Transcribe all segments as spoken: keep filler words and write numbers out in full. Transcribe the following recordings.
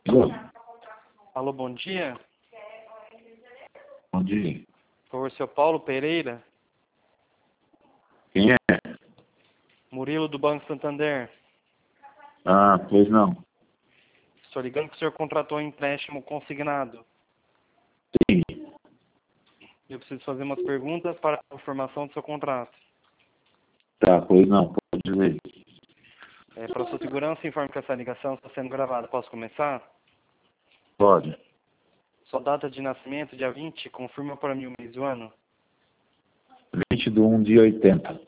Alô? Alô, bom dia. Bom dia. Por seu Paulo Pereira, Quem é? Murilo do Banco Santander. Ah, pois não. Estou ligando que o senhor contratou um empréstimo consignado. Sim. Eu preciso fazer umas perguntas para a confirmação do seu contrato. Tá, pois não. Pode dizer. É, para sua segurança, informe que essa ligação está sendo gravada. Posso começar? Pode. Sua data de nascimento, dia vinte, confirma para mim o mês e o ano. vinte de um de oitenta.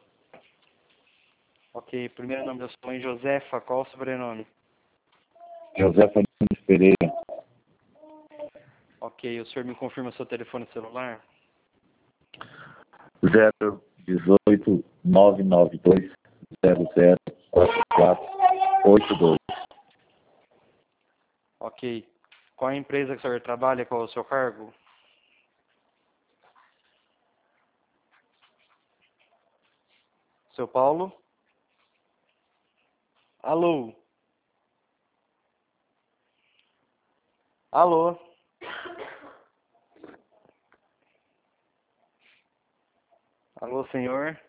Ok, primeiro nome da sua mãe, Josefa. Qual o sobrenome? José Fernandes Pereira. Ok, o senhor me confirma seu telefone celular? zero dezoito nove nove dois zero zero quatro quatro oito dois. Ok. Qual a empresa que o senhor trabalha? Qual é o seu cargo? Seu Paulo? Alô? Alô? Alô, senhor?